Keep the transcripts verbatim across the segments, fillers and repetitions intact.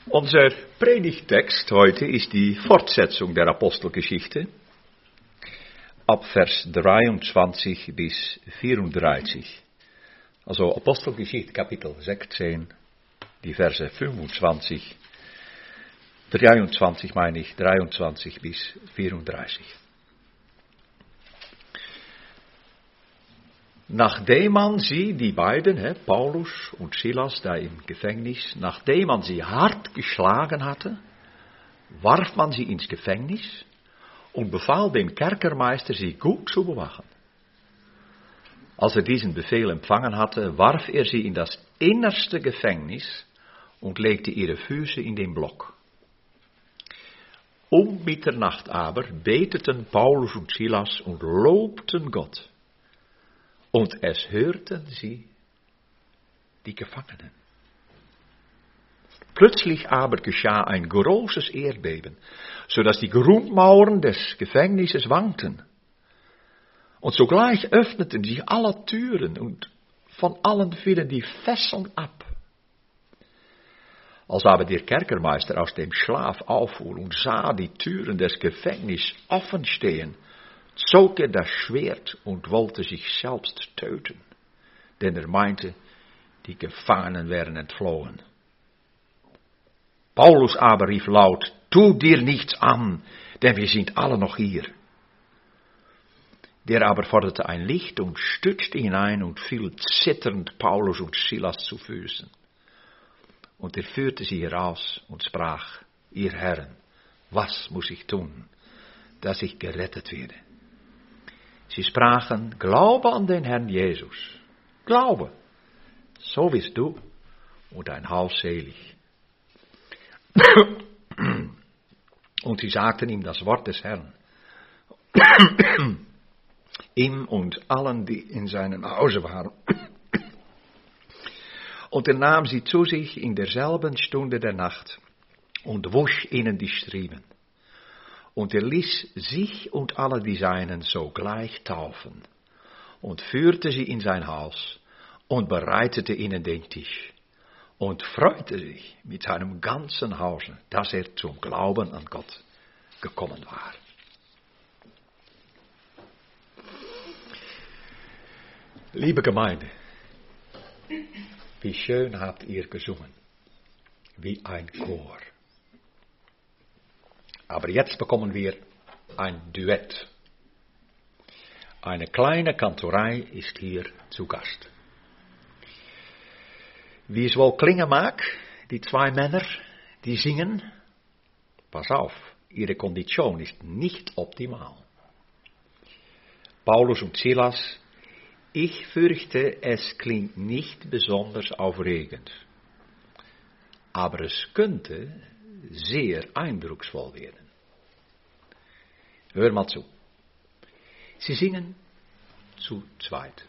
Unser Predigttext heute ist die Fortsetzung der Apostelgeschichte ab Vers dreiundzwanzig bis vierunddreißig. Also Apostelgeschichte Kapitel sechzehn, die Verse fünfundzwanzig, dreiundzwanzig meine ich, dreiundzwanzig bis vierunddreißig. Nachdem man sie, die beiden, he, Paulus und Silas, da im Gefängnis, nachdem man sie hart geschlagen hatte, warf man sie ins Gefängnis und befahl dem Kerkermeister, sie gut zu bewachen. Als er diesen Befehl empfangen hatte, warf er sie in das innerste Gefängnis und legte ihre Füße in den Block. Um Mitternacht aber beteten Paulus und Silas und lobten Gott. Und es hörten sie, die Gefangenen. Plötzlich aber geschah ein großes Erdbeben, so dass die Grundmauern des Gefängnisses wankten. Und sogleich öffneten sich alle Türen und von allen fielen die Fesseln ab. Als aber der Kerkermeister aus dem Schlaf auffuhr und sah die Türen des Gefängnisses offen stehen, zog er das Schwert und wollte sich selbst töten, denn er meinte, die Gefangenen wären entflohen. Paulus aber rief laut, tu dir nichts an, denn wir sind alle noch hier. Der aber forderte ein Licht und stürzte hinein und fiel zitternd Paulus und Silas zu Füßen. Und er führte sie heraus und sprach, ihr Herren, was muss ich tun, dass ich gerettet werde? Sie sprachen, glaube an den Herrn Jesus. Glaube, so bist du und dein Haus selig. Und sie sagten ihm das Wort des Herrn. Ihm und allen, die in seinem Hause waren. Und er nahm sie zu sich in derselben Stunde der Nacht und wusch ihnen die Striemen. Und er ließ sich und alle die Seinen sogleich taufen und führte sie in sein Haus und bereitete ihnen den Tisch und freute sich mit seinem ganzen Hause, dass er zum Glauben an Gott gekommen war. Liebe Gemeinde, wie schön habt ihr gesungen, wie ein Chor. Aber jetzt bekommen wir ein Duett. Eine kleine Kantorei ist hier zu Gast. Wie es wohl klingen mag, die zwei Männer, die singen, pass auf, ihre Kondition ist nicht optimal. Paulus und Silas, ich fürchte, es klingt nicht besonders aufregend. Aber es könnte sehr eindrucksvoll werden. Hör mal zu. Sie singen zu zweit.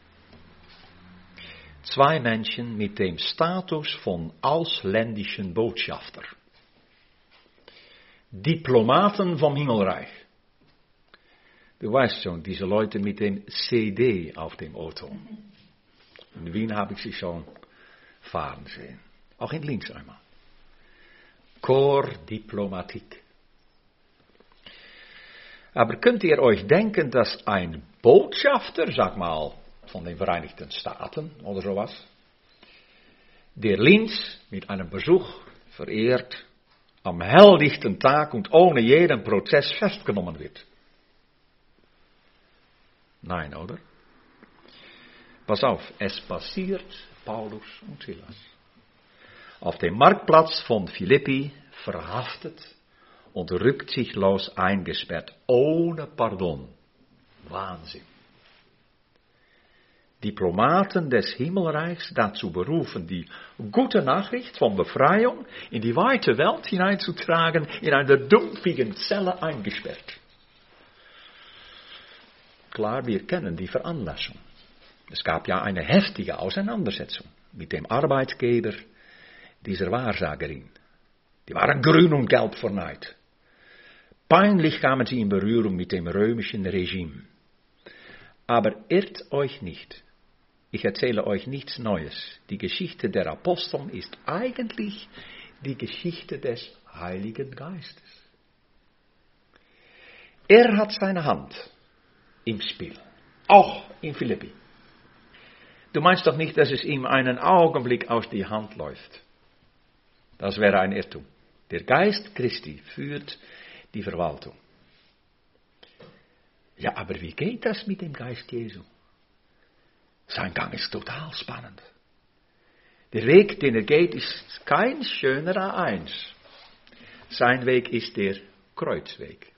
Zwei Menschen mit dem Status von ausländischen Botschafter. Diplomaten vom Himmelreich. Du weißt schon, diese Leute mit dem C D auf dem Auto. In Wien habe ich sie schon fahren sehen. Auch in Linz einmal. Corps Diplomatique. Aber könnt ihr euch denken, dass ein Botschafter, sag mal, von den Vereinigten Staaten oder sowas, der Linz mit einem Besuch verehrt, am helllichten Tag und ohne jeden Prozess festgenommen wird? Nein, oder? Pass auf, es passiert Paulus und Silas. Auf dem Marktplatz von Philippi verhaftet und rücksichtslos eingesperrt, ohne Pardon. Wahnsinn. Diplomaten des Himmelreichs dazu berufen, die gute Nachricht von Befreiung in die weite Welt hineinzutragen, in einer dumpfigen Zelle eingesperrt. Klar, wir kennen die Veranlassung. Es gab ja eine heftige Auseinandersetzung mit dem Arbeitgeber dieser Wahrsagerin. Die waren grün und gelb vor Neid. Peinlich kamen sie in Berührung mit dem römischen Regime. Aber irrt euch nicht. Ich erzähle euch nichts Neues. Die Geschichte der Aposteln ist eigentlich die Geschichte des Heiligen Geistes. Er hat seine Hand im Spiel, auch in Philippi. Du meinst doch nicht, dass es ihm einen Augenblick aus die Hand läuft. Das wäre ein Irrtum. Der Geist Christi führt die Verwaltung. Ja, aber wie geht das mit dem Geist Jesu? Sein Gang ist total spannend. Der Weg, den er geht, ist kein schöner A eins. Sein Weg ist der Kreuzweg.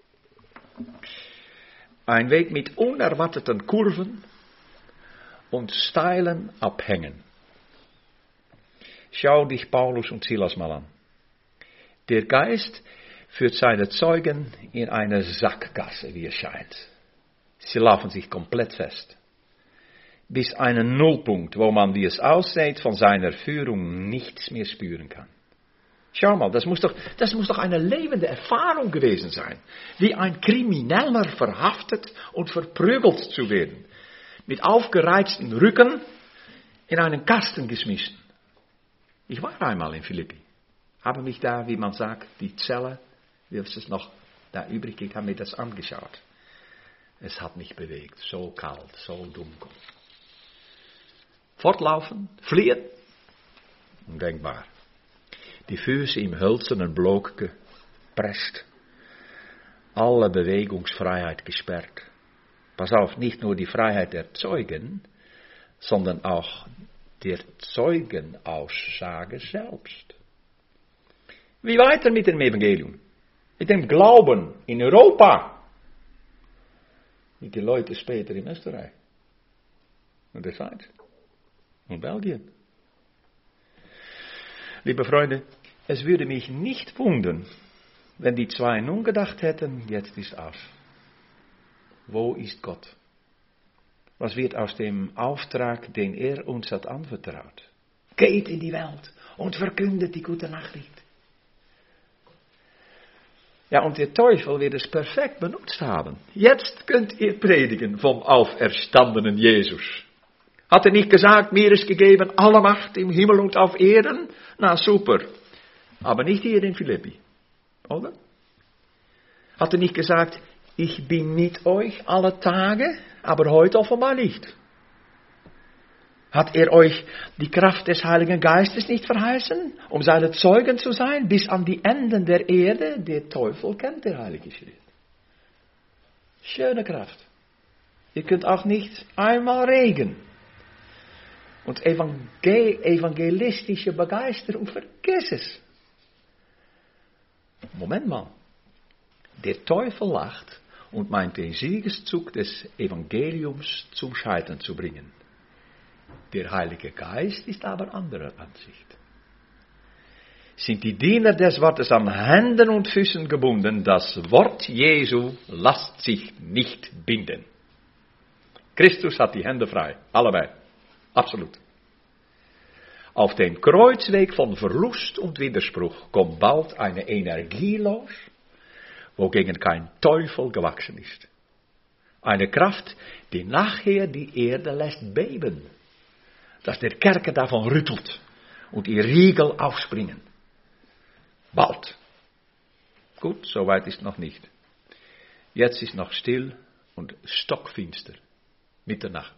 Ein Weg mit unerwarteten Kurven und steilen Abhängen. Schau dich Paulus und Silas mal an. Der Geist führt seine Zeugen in eine Sackgasse, wie es scheint. Sie laufen sich komplett fest. Bis einen Nullpunkt, wo man, wie es aussieht, von seiner Führung nichts mehr spüren kann. Schau mal, das muss doch, das muss doch eine lebende Erfahrung gewesen sein, wie ein Krimineller verhaftet und verprügelt zu werden, mit aufgereizten Rücken in einen Kasten geschmissen. Ich war einmal in Philippi, habe mich da, wie man sagt, die Zelle, wie es es noch da übrig ging, habe mir das angeschaut. Es hat mich bewegt, so kalt, so dunkel. Fortlaufen, fliehen, undenkbar. Die Füße im hölzernen Block gepresst, alle Bewegungsfreiheit gesperrt. Pass auf, nicht nur die Freiheit der Zeugen, sondern auch der Zeugenaussage selbst. Wie weiter mit dem Evangelium? Mit dem Glauben in Europa? Mit den Leuten später in Österreich und der Schweiz und Belgien. Liebe Freunde, es würde mich nicht wundern, wenn die zwei nun gedacht hätten, jetzt ist aus. Wo ist Gott? Was wird aus dem Auftrag, den er uns hat anvertraut? Geht in die Welt und verkündet die gute Nachricht. Ja, und der Teufel wird es perfekt benutzt haben. Jetzt könnt ihr predigen vom auferstandenen Jesus. Hat er nicht gesagt, mir ist gegeben alle Macht im Himmel und auf Erden? Na super. Aber nicht hier in Philippi. Oder? Hat er nicht gesagt, ich bin mit euch alle Tage, aber heute offenbar nicht? Hat er euch die Kraft des Heiligen Geistes nicht verheißen, um seine Zeugen zu sein, bis an die Enden der Erde? Der Teufel kennt der Heilige Schrift. Schöne Kraft. Ihr könnt auch nicht einmal regen. Und evangel- evangelistische Begeisterung, vergiss es. Moment mal. Der Teufel lacht und meint den Siegeszug des Evangeliums zum Scheitern zu bringen. Der Heilige Geist ist aber anderer Ansicht. Sind die Diener des Wortes an Händen und Füßen gebunden, das Wort Jesu lässt sich nicht binden. Christus hat die Hände frei, allebei. Absolut. Auf dem Kreuzweg von Verlust und Widerspruch kommt bald eine Energie los, wogegen kein Teufel gewachsen ist. Eine Kraft, die nachher die Erde lässt beben, dass der Kerker davon rüttelt und die Riegel aufspringen. Bald. Gut, soweit ist noch nicht. Jetzt ist noch still und stockfinster, Mitternacht.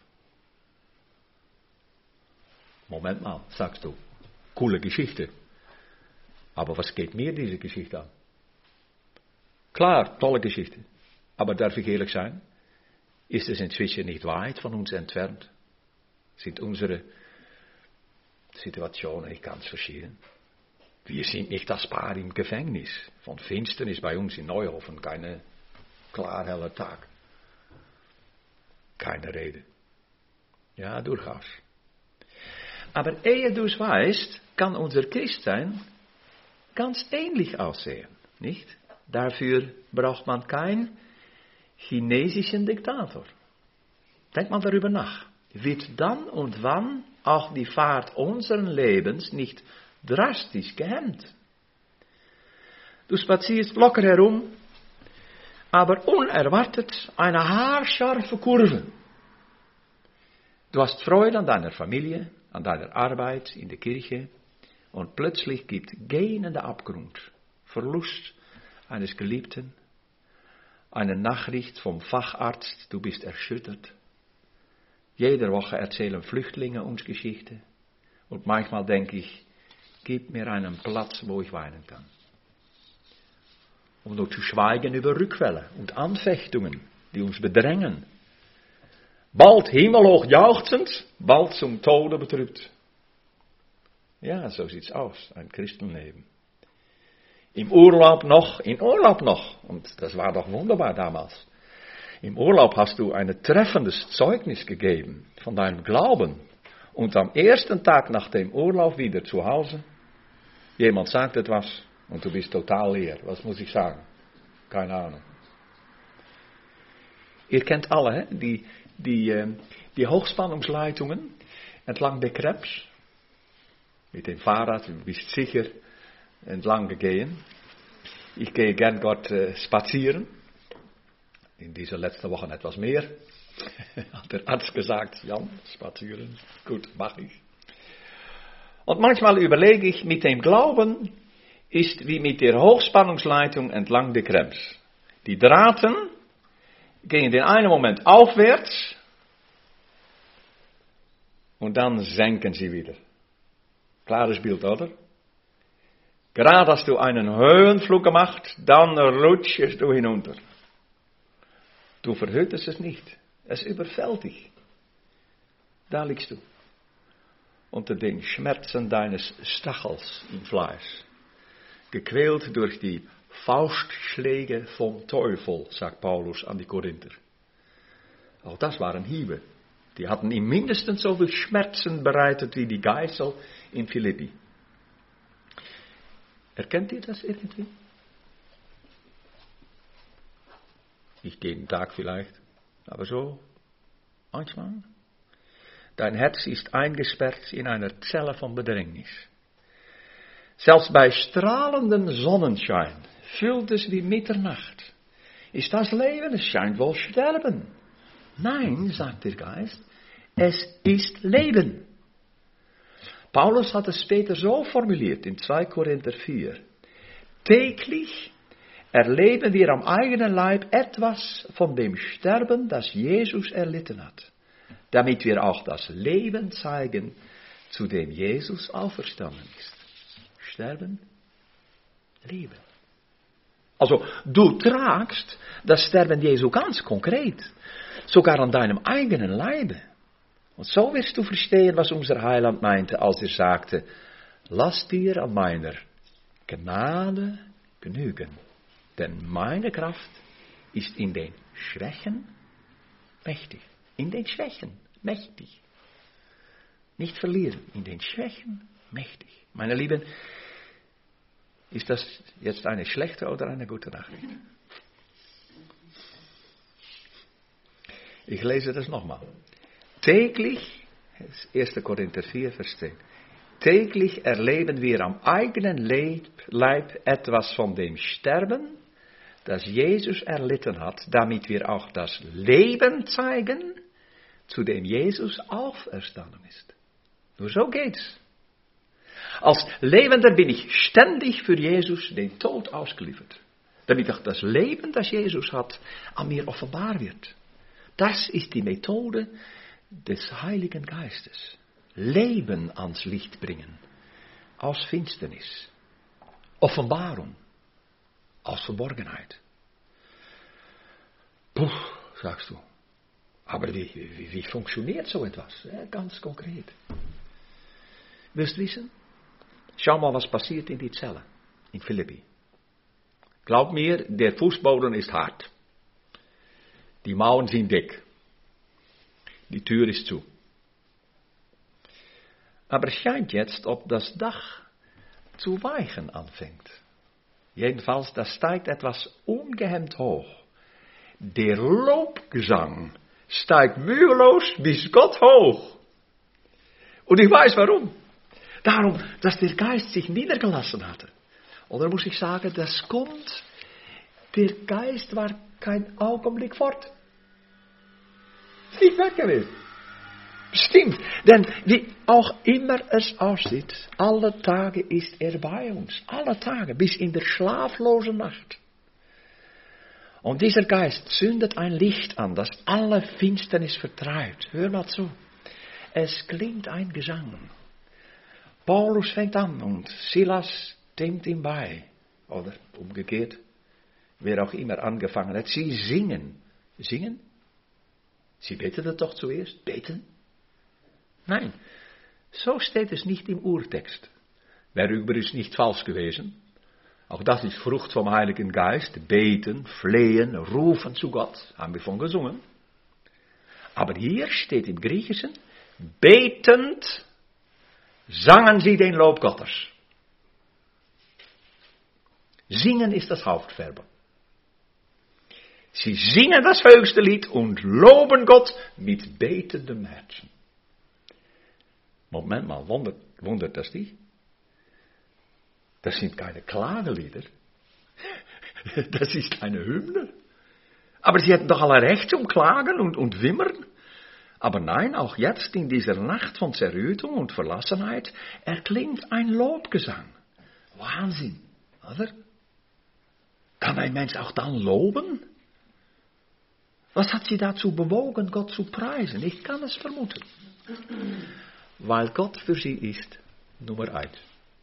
Moment mal, sagst du, coole Geschichte. Aber was geht mir diese Geschichte an? Klar, tolle Geschichte. Aber darf ich ehrlich sein? Ist es inzwischen nicht weit von uns entfernt? Sind unsere Situationen nicht ganz verschieden? Wir sind nicht das Paar im Gefängnis. Von Finsternis bei uns in Neuhofen keine klar heller Tag. Keine Rede. Ja, durchaus. Aber ehe du es weißt, kann unser Christsein ganz ähnlich aussehen, nicht? Dafür braucht man keinen chinesischen Diktator. Denk mal darüber nach. Wird dann und wann auch die Fahrt unseren Lebens nicht drastisch gehemmt? Du spazierst locker herum, aber unerwartet eine haarscharfe Kurve. Du hast Freude an deiner Familie, an deiner Arbeit, in der Kirche, Und plötzlich gibt gähnender Abgrund, Verlust eines Geliebten, eine Nachricht vom Facharzt, du bist erschüttert. Jede Woche erzählen Flüchtlinge uns Geschichte. Und manchmal denke ich, gib mir einen Platz, wo ich weinen kann. Um nur zu schweigen über Rückfälle und Anfechtungen, die uns bedrängen. Bald himmelhoch jauchzend, bald zum Tode betrübt. Ja, so sieht's aus, ein Christenleben. Im Urlaub noch, in Urlaub noch, und das war doch wunderbar damals. Im Urlaub hast du ein treffendes Zeugnis gegeben von deinem Glauben. Und am ersten Tag nach dem Urlaub wieder zu Hause, jemand sagt etwas und du bist total leer. Was muss ich sagen? Keine Ahnung. Ihr kennt alle, he? die, die, die Hochspannungsleitungen entlang der Krebs. Mit dem Fahrrad, du bist sicher entlang gegangen. Ich gehe gern dort äh, spazieren. In dieser letzten Woche etwas mehr. Hat der Arzt gesagt, Jan, spazieren. Gut, mach ich. Und manchmal überlege ich, mit dem Glauben ist wie mit der Hochspannungsleitung entlang der Krems. Die Drahten gehen in den einen Moment aufwärts und dann senken sie wieder. Klares Bild, oder? Gerade hast du einen Höhenflug gemacht, dann rutschst du hinunter. Du verhütest es nicht. Es überfällt dich. Da liegst du. Unter den Schmerzen deines Stachels im Fleisch. Gequält durch die Faustschläge vom Teufel, sagt Paulus an die Korinther. Auch das waren Hiebe. Die hatten ihm mindestens so viel Schmerzen bereitet wie die Geißel in Philippi. Erkennt ihr das irgendwie? Nicht jeden Tag vielleicht, aber so manchmal. Dein Herz ist eingesperrt in einer Zelle von Bedrängnis. Selbst bei strahlendem Sonnenschein fühlt es wie Mitternacht. Ist das Leben? Es scheint wohl Sterben. Nein, sagt der Geist, es ist Leben. Paulus hat es später so formuliert in zwei Korinther vier. Täglich erleben wir am eigenen Leib etwas von dem Sterben, das Jesus erlitten hat, damit wir auch das Leben zeigen, zu dem Jesus auferstanden ist. Sterben, Leben. Also du tragst das Sterben Jesu ganz konkret, sogar an deinem eigenen Leibe. Und so wirst du verstehen, was unser Heiland meinte, als er sagte, lass dir an meiner Gnade genügen, denn meine Kraft ist in den Schwächen mächtig. In den Schwächen mächtig. Nicht verlieren, in den Schwächen mächtig. Meine Lieben, ist das jetzt eine schlechte oder eine gute Nachricht? Ich lese das nochmal. Täglich, erster Korinther vier, Vers zehn. Täglich erleben wir am eigenen Leib, Leib etwas von dem Sterben, das Jesus erlitten hat, damit wir auch das Leben zeigen, zu dem Jesus auferstanden ist. Nur so geht's. Als Lebender bin ich ständig für Jesus den Tod ausgeliefert, damit auch das Leben, das Jesus hat, an mir offenbar wird. Das ist die Methode des Heiligen Geistes. Leben ans Licht bringen. Aus Finsternis. Offenbarung. Aus Verborgenheit. Puh, sagst du. Aber wie, wie, wie funktioniert so etwas? Ja, ganz konkret. Willst du wissen? Schau mal, was passiert in die Zelle. In Philippi. Glaub mir, der Fußboden ist hart. Die Mauern sind dick. Die Tür ist zu. Aber es scheint jetzt, ob das Dach zu weichen anfängt. Jedenfalls, das steigt etwas ungehemmt hoch. Der Lobgesang steigt mühelos bis Gott hoch. Und ich weiß warum. Darum, dass der Geist sich niedergelassen hatte. Oder muss ich sagen, das kommt, der Geist war kein Augenblick fort. Nicht weg gewesen. Stimmt, denn wie auch immer es aussieht, alle Tage ist er bei uns. Alle Tage, bis in der schlaflosen Nacht. Und dieser Geist zündet ein Licht an, das alle Finsternis vertreibt. Hör mal zu. Es klingt ein Gesang. Paulus fängt an und Silas stimmt ihm bei. Oder umgekehrt, wer auch immer angefangen hat. Sie singen. Singen? Sie beteten doch zuerst. Beten? Nein, so steht es nicht im Urtext. Wäre übrigens nicht falsch gewesen. Auch das ist Frucht vom Heiligen Geist. Beten, flehen, rufen zu Gott. Haben wir von gesungen. Aber hier steht im Griechischen, betend sangen sie den Lob Gottes. Singen ist das Hauptverb. Sie singen das höchste Lied und loben Gott mit betendem Herzen. Moment mal, wundert, wundert das dich? Das sind keine Klagelieder. Das ist eine Hymne. Aber sie hätten doch alle Recht zum Klagen und, und Wimmern. Aber nein, auch jetzt in dieser Nacht von Zerrüttung und Verlassenheit erklingt ein Lobgesang. Wahnsinn, oder? Kann ein Mensch auch dann loben? Was hat sie dazu bewogen, Gott zu preisen? Ich kann es vermuten. Weil Gott für sie ist Nummer eins.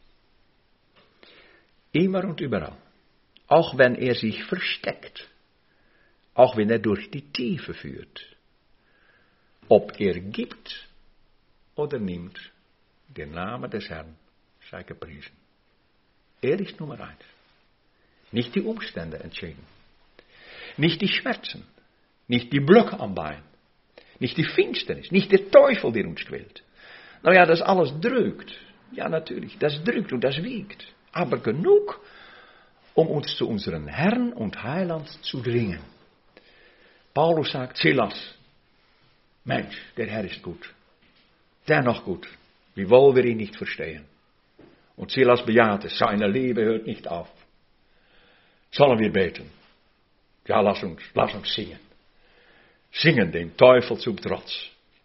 Immer und überall. Auch wenn er sich versteckt. Auch wenn er durch die Tiefe führt. Ob er gibt oder nimmt, der Name des Herrn sei gepriesen. Er ist Nummer eins. Nicht die Umstände entscheiden. Nicht die Schmerzen. Nicht die Blöcke am Bein. Nicht die Finsternis. Nicht der Teufel, der uns quält. Nou ja, das alles drückt. Ja, natürlich. Das drückt und das wiegt. Aber genug, um uns zu unserem Herrn und Heiland zu dringen. Paulus sagt, Silas, Mensch, der Herr ist gut. Dennoch gut, wiewohl wir ihn nicht verstehen. Und Silas bejahte, seine Liebe hört nicht auf. Sollen wir beten? Ja, lass uns, lass uns singen. Singen dem Teufel zum Trotz.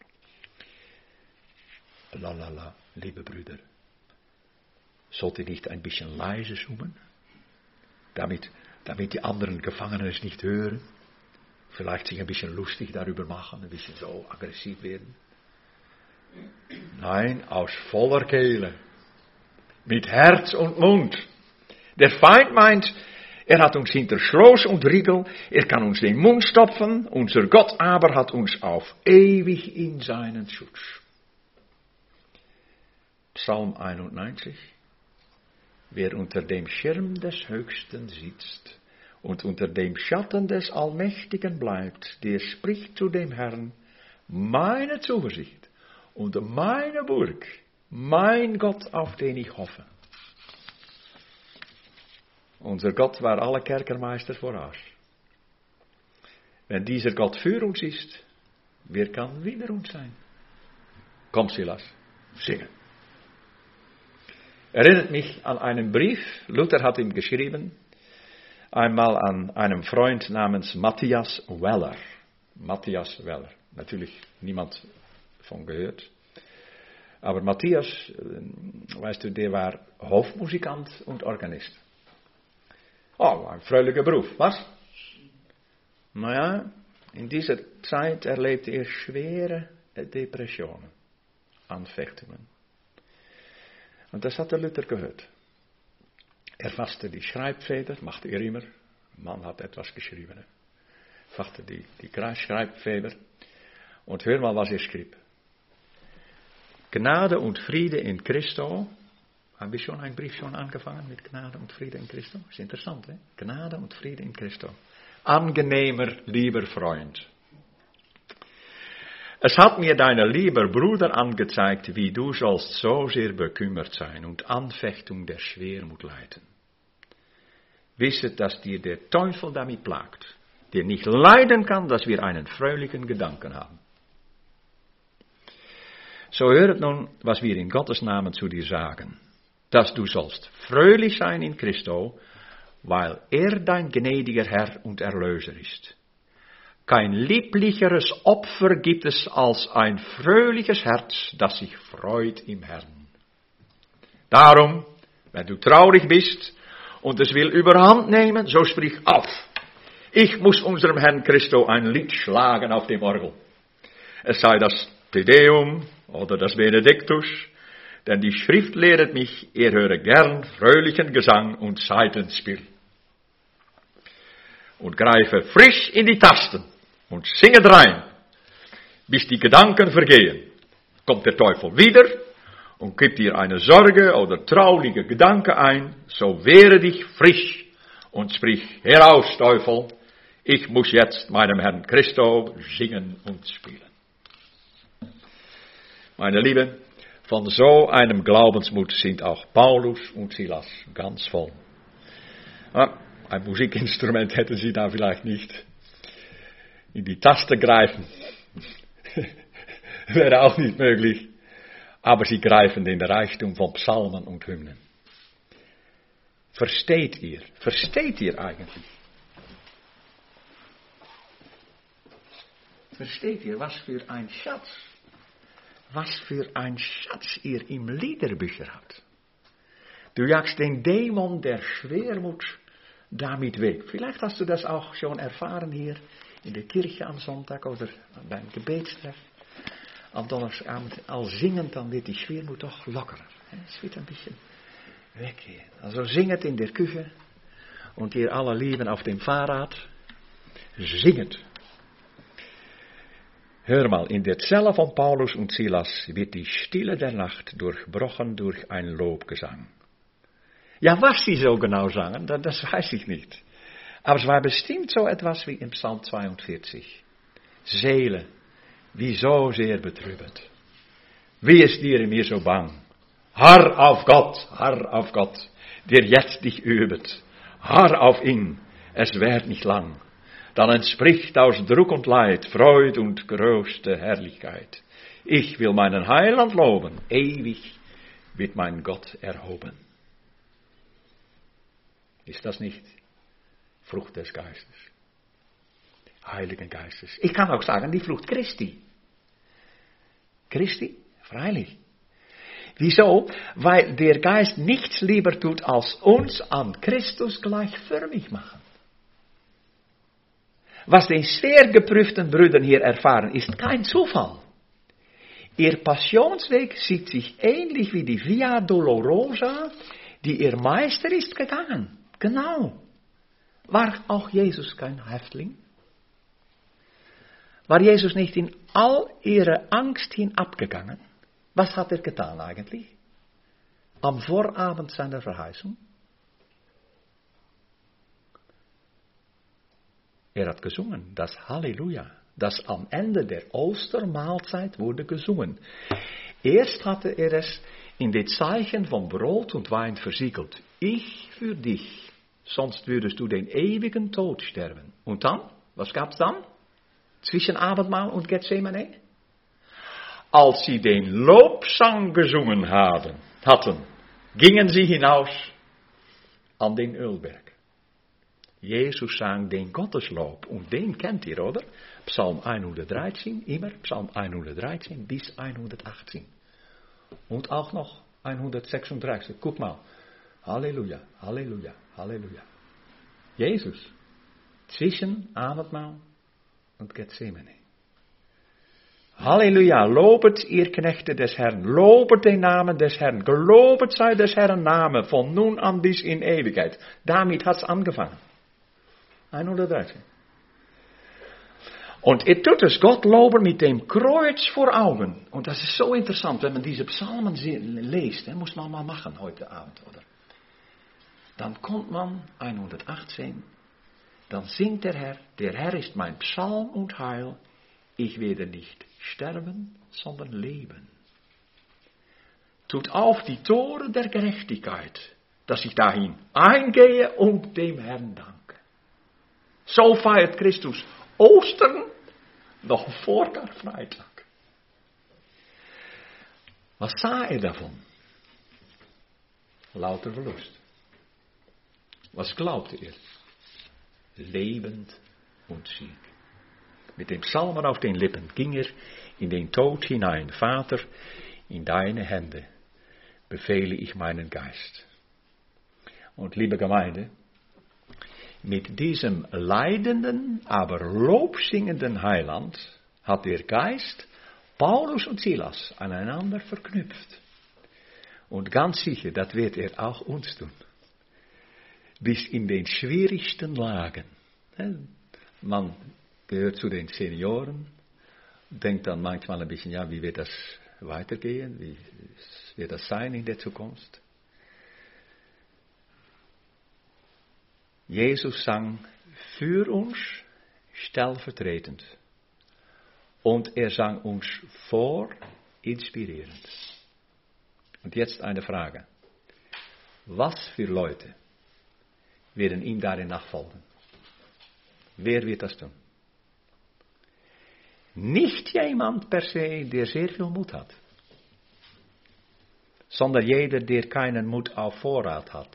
La la la, liebe Brüder. Sollt ihr nicht ein bisschen leise summen? Damit, damit die anderen Gefangenen es nicht hören? Vielleicht sich ein bisschen lustig darüber machen, ein bisschen so aggressiv werden? Nein, aus voller Kehle. Mit Herz und Mund. Der Feind meint, er hat uns hinter Schloss und Riegel, er kann uns den Mund stopfen, unser Gott aber hat uns auf ewig in seinen Schutz. Psalm einundneunzig. Wer unter dem Schirm des Höchsten sitzt und unter dem Schatten des Allmächtigen bleibt, der spricht zu dem Herrn, meine Zuversicht und meine Burg, mein Gott, auf den ich hoffe. Unser Gott war alle Kerkermeister voraus. Wenn dieser Gott für uns ist, wer kann wider uns sein? Komm, Silas, singen. Erinnert mich an einen Brief, Luther hat ihm geschrieben, einmal an einem Freund namens Matthias Weller. Matthias Weller, natürlich niemand von gehört. Aber Matthias, weißt du, der war Hofmusikant und Organist. Oh, ein fröhlicher Beruf, was? Naja, in dieser Zeit erlebte er schwere Depressionen, Anfechtungen. Und das hat der Luther gehört. Er fasste die Schreibfeder, machte er immer, ein Mann hat etwas geschrieben, fasste die, die Schreibfeder und hör mal, was er schrieb. Gnade und Friede in Christo. Haben wir schon einen Brief schon angefangen mit Gnade und Friede in Christo? Ist interessant, ne? Gnade und Friede in Christo. Angenehmer, lieber Freund. Es hat mir dein lieber Bruder angezeigt, wie du sollst so sehr bekümmert sein und Anfechtung der Schwermut leiden. Wisse, dass dir der Teufel damit plagt, der nicht leiden kann, dass wir einen fröhlichen Gedanken haben. So höret nun, was wir in Gottes Namen zu dir sagen, dass du sollst fröhlich sein in Christo, weil er dein gnädiger Herr und Erlöser ist. Kein lieblicheres Opfer gibt es als ein fröhliches Herz, das sich freut im Herrn. Darum, wenn du traurig bist und es will überhand nehmen, so sprich auf. Ich muss unserem Herrn Christo ein Lied schlagen auf dem Orgel. Es sei das Te Deum oder das Benediktus, denn die Schrift lehret mich, er höre gern fröhlichen Gesang und Saitenspiel. Und greife frisch in die Tasten und singet rein, bis die Gedanken vergehen. Kommt der Teufel wieder und gibt dir eine Sorge oder traurige Gedanke ein, so wehre dich frisch und sprich, heraus, Teufel, ich muss jetzt meinem Herrn Christo singen und spielen. Meine Lieben, von so einem Glaubensmut sind auch Paulus und Silas ganz voll. Ah, ein Musikinstrument hätten sie da vielleicht nicht. In die Taste greifen wäre auch nicht möglich. Aber sie greifen den Reichtum von Psalmen und Hymnen. Versteht ihr? Versteht ihr eigentlich? Versteht ihr, was für ein Schatz? Was für ein Schatz ihr im Liederbücher habt. Du jagst den Dämon der Schwermut damit weg. Vielleicht hast du das auch schon erfahren hier in der Kirche am Sonntag oder beim Gebetstreff. Am Donnerstagabend al zingend, dann wird die Schwermut doch lockerer. Es wird ein bisschen weggehen. Also singet in der Küche und ihr alle Lieben auf dem Fahrrad. Singet. Hör mal, in der Zelle von Paulus und Silas wird die Stille der Nacht durchbrochen durch ein Lobgesang. Ja, was sie so genau sangen, das weiß ich nicht. Aber es war bestimmt so etwas wie in Psalm zweiundvierzig. Seele, wie so sehr betrübet. Wie ist dir in mir so bang? Harr auf Gott, harr auf Gott, der jetzt dich übet. Harr auf ihn, es währt nicht lang. Dann entspricht aus Druck und Leid Freud und größte Herrlichkeit. Ich will meinen Heiland loben, ewig wird mein Gott erhoben. Ist das nicht Frucht des Geistes? Heiligen Geistes. Ich kann auch sagen, die Frucht Christi. Christi? Freilich. Wieso? Weil der Geist nichts lieber tut, als uns an Christus gleichförmig machen. Was den schwer geprüften Brüdern hier erfahren, ist kein Zufall. Ihr Passionsweg sieht sich ähnlich wie die Via Dolorosa, die ihr Meister ist gegangen. Genau. War auch Jesus kein Häftling? War Jesus nicht in all ihre Angst hinabgegangen? Was hat er getan eigentlich? Am Vorabend seiner Verheißung? Er hat gesungen, das Halleluja, das am Ende der Ostermahlzeit wurde gesungen. Erst hatte er es in den Zeichen von Brot und Wein versiegelt. Ich für dich, sonst würdest du den ewigen Tod sterben. Und dann, was gab's dann? Zwischen Abendmahl und Gethsemane? Als sie den Lobsang gesungen haben, hatten, gingen sie hinaus an den Ölberg. Jesus sang den Gotteslob und den kennt ihr, oder? Psalm hundertdreizehn, immer Psalm hundertdreizehn bis hundertachtzehn. Und auch noch hundertsechsunddreißig. Guck mal. Halleluja, Halleluja, Halleluja. Jesus, zwischen Abendmahl und Gethsemane. Halleluja, lobet ihr Knechte des Herrn, lobet den Namen des Herrn, gelobet sei des Herrn Name von nun an bis in Ewigkeit. Damit hat's angefangen. hundertdreizehn. Und er tut es Gott loben mit dem Kreuz vor Augen. Und das ist so interessant, wenn man diese Psalmen leest, muss man mal machen heute Abend, oder? Dann kommt man hundertachtzehn, dann singt der Herr, der Herr ist mein Psalm und Heil, ich werde nicht sterben, sondern leben. Tut auf die Tore der Gerechtigkeit, dass ich dahin eingehe und dem Herrn danke. So feiert Christus Ostern noch vor Karfreitag. Was sah er davon? Lauter Verlust. Was glaubte er? Lebend und Sieg. Mit dem Psalmen auf den Lippen ging er in den Tod hinein. Vater, in deine Hände befehle ich meinen Geist. Und liebe Gemeinde, mit diesem leidenden, aber lobsingenden Heiland hat der Geist Paulus und Silas aneinander verknüpft. Und ganz sicher, das wird er auch uns tun. Bis in den schwierigsten Lagen. Man gehört zu den Senioren, denkt dann manchmal ein bisschen, ja, wie wird das weitergehen, wie wird das sein in der Zukunft? Jesus sang für uns stellvertretend und er sang uns vor inspirierend. Und jetzt eine Frage. Was für Leute werden ihm darin nachfolgen? Wer wird das tun? Nicht jemand per se, der sehr viel Mut hat, sondern jeder, der keinen Mut auf Vorrat hat,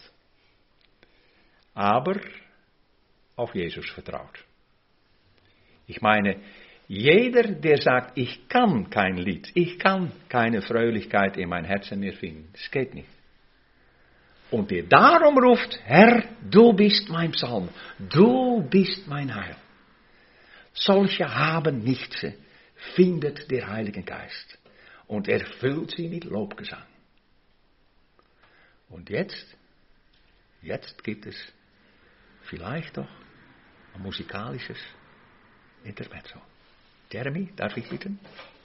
aber auf Jesus vertraut. Ich meine, jeder, der sagt, ich kann kein Lied, ich kann keine Fröhlichkeit in mein Herzen mehr finden, das geht nicht. Und der darum ruft, Herr, du bist mein Psalm, du bist mein Heil. Solche haben nichts, findet der Heilige Geist und erfüllt sie mit Lobgesang. Und jetzt, jetzt gibt es vielleicht doch ein musikalisches Intermezzo. Jeremy, darf ich bitten?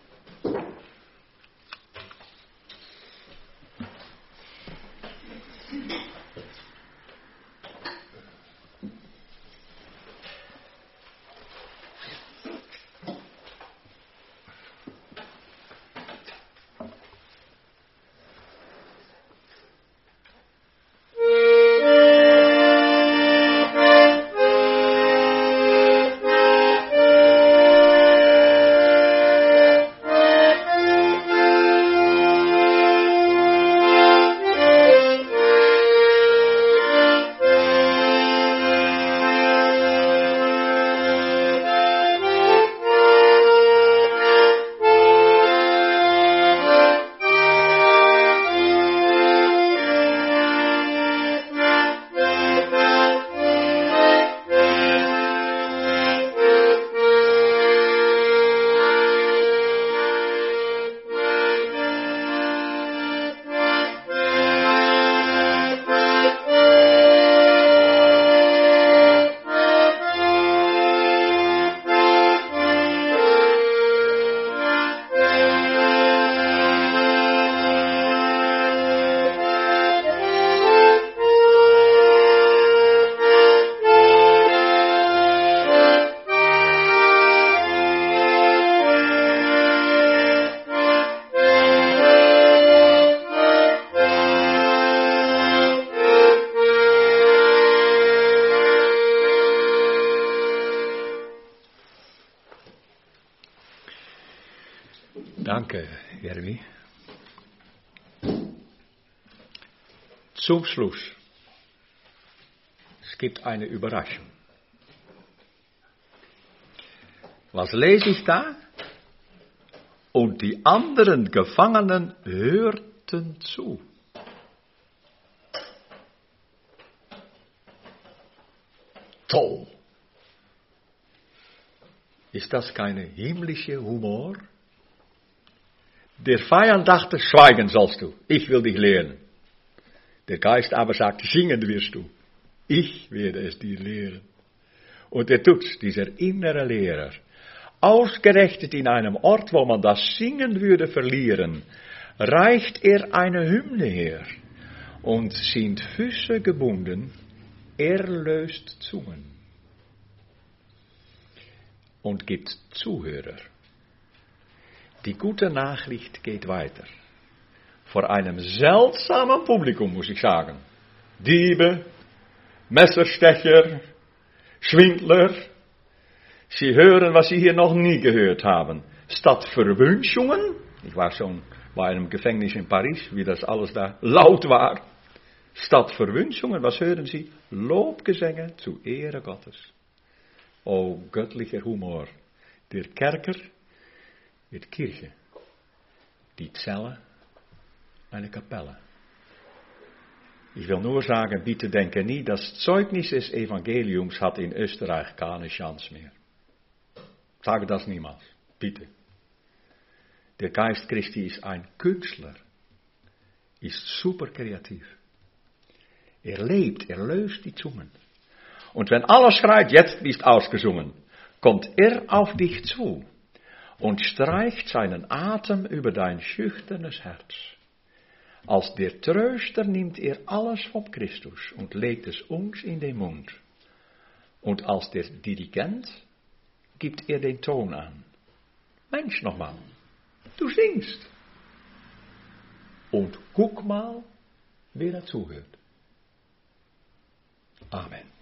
Danke, Jeremy. Zum Schluss. Es gibt eine Überraschung. Was lese ich da? Und die anderen Gefangenen hörten zu. Toll. Ist das keine himmlische Humor? Der Feind dachte, schweigen sollst du, ich will dich lehren. Der Geist aber sagt, singen wirst du, ich werde es dir lehren. Und er tut's, dieser innere Lehrer. Ausgerechnet in einem Ort, wo man das Singen würde verlieren, reicht er eine Hymne her. Und sind Füße gebunden, er löst Zungen. Und gibt Zuhörer. Die gute Nachricht geht weiter. Vor einem seltsamen Publikum, muss ich sagen. Diebe, Messerstecher, Schwindler. Sie hören, was sie hier noch nie gehört haben. Statt Verwünschungen, ich war schon bei einem Gefängnis in Paris, wie das alles da laut war. Statt Verwünschungen, was hören sie? Lobgesänge zu Ehre Gottes. O göttlicher Humor, Der Kerker wird Kirche. Die Zelle eine Kapelle. Ich will nur sagen, bitte denke nie, das Zeugnis des Evangeliums hat in Österreich keine Chance mehr. Sage das niemals, bitte. Der Geist Christi ist ein Künstler, ist super kreativ. Er lebt, er löst die Zungen. Und wenn alles schreit, jetzt bist ausgesungen, kommt er auf dich zu und streicht seinen Atem über dein schüchternes Herz. Als der Tröster nimmt er alles von Christus und legt es uns in den Mund. Und als der Dirigent gibt er den Ton an. Mensch nochmal, du singst. Und guck mal, wer dazuhört. Amen.